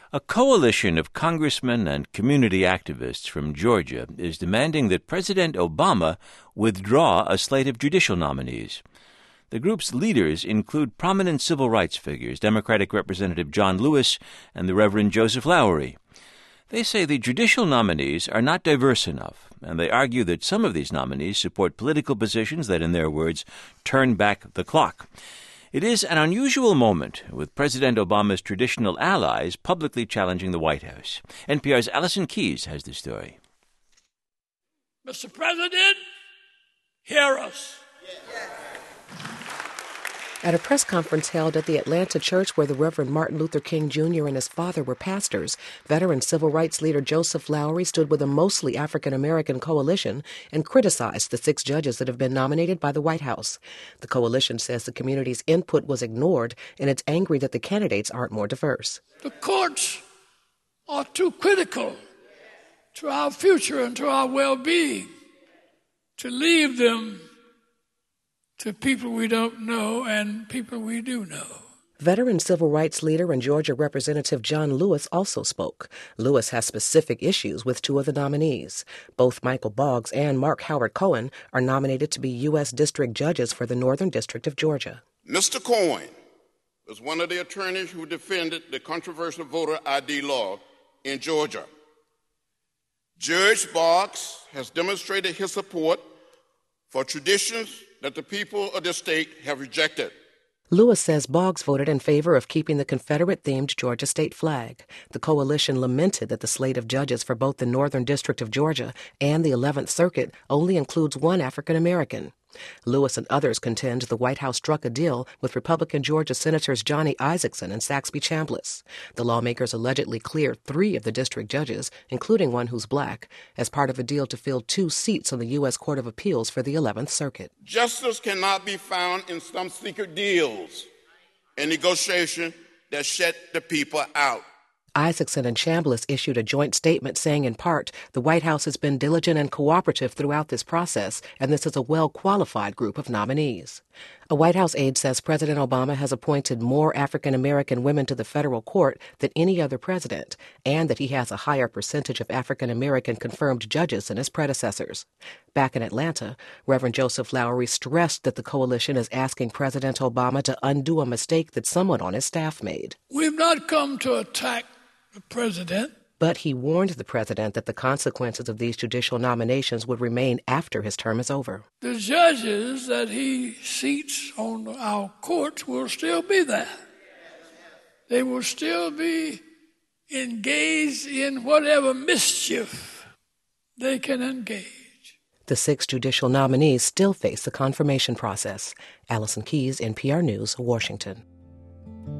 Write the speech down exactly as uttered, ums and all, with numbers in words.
A coalition of congressmen and community activists from Georgia is demanding that President Obama withdraw a slate of judicial nominees. The group's leaders include prominent civil rights figures, Democratic Representative John Lewis and the Reverend Joseph Lowery. They say the judicial nominees are not diverse enough, and they argue that some of these nominees support political positions that, in their words, turn back the clock. It is an unusual moment, with President Obama's traditional allies publicly challenging the White House. N P R's Allison Keyes has the story. Mister President, hear us. Yes. At a press conference held at the Atlanta church where the Reverend Martin Luther King Junior and his father were pastors, veteran civil rights leader Joseph Lowery stood with a mostly African-American coalition and criticized the six judges that have been nominated by the White House. The coalition says the community's input was ignored, and it's angry that the candidates aren't more diverse. The courts are too critical to our future and to our well-being to leave them to people we don't know and people we do know. Veteran civil rights leader and Georgia Representative John Lewis also spoke. Lewis has specific issues with two of the nominees. Both Michael Boggs and Mark Howard Cohen are nominated to be U S district judges for the Northern District of Georgia. Mister Cohen was one of the attorneys who defended the controversial voter I D law in Georgia. Judge Boggs has demonstrated his support for traditions that the people of the state have rejected. Lewis says Boggs voted in favor of keeping the Confederate-themed Georgia state flag. The coalition lamented that the slate of judges for both the Northern District of Georgia and the eleventh Circuit only includes one African-American. Lewis and others contend the White House struck a deal with Republican Georgia Senators Johnny Isakson and Saxby Chambliss. The lawmakers allegedly cleared three of the district judges, including one who's black, as part of a deal to fill two seats on the U S Court of Appeals for the eleventh Circuit. Justice cannot be found in some secret deals and negotiation that shut the people out. Isakson and Chambliss issued a joint statement saying, in part, the White House has been diligent and cooperative throughout this process, and this is a well-qualified group of nominees. A White House aide says President Obama has appointed more African-American women to the federal court than any other president, and that he has a higher percentage of African-American confirmed judges than his predecessors. Back in Atlanta, Reverend Joseph Lowery stressed that the coalition is asking President Obama to undo a mistake that someone on his staff made. We've not come to attack the president. But he warned the president that the consequences of these judicial nominations would remain after his term is over. The judges that he seats on our courts will still be there. They will still be engaged in whatever mischief they can engage. The six judicial nominees still face the confirmation process. Allison Keyes, N P R News, Washington.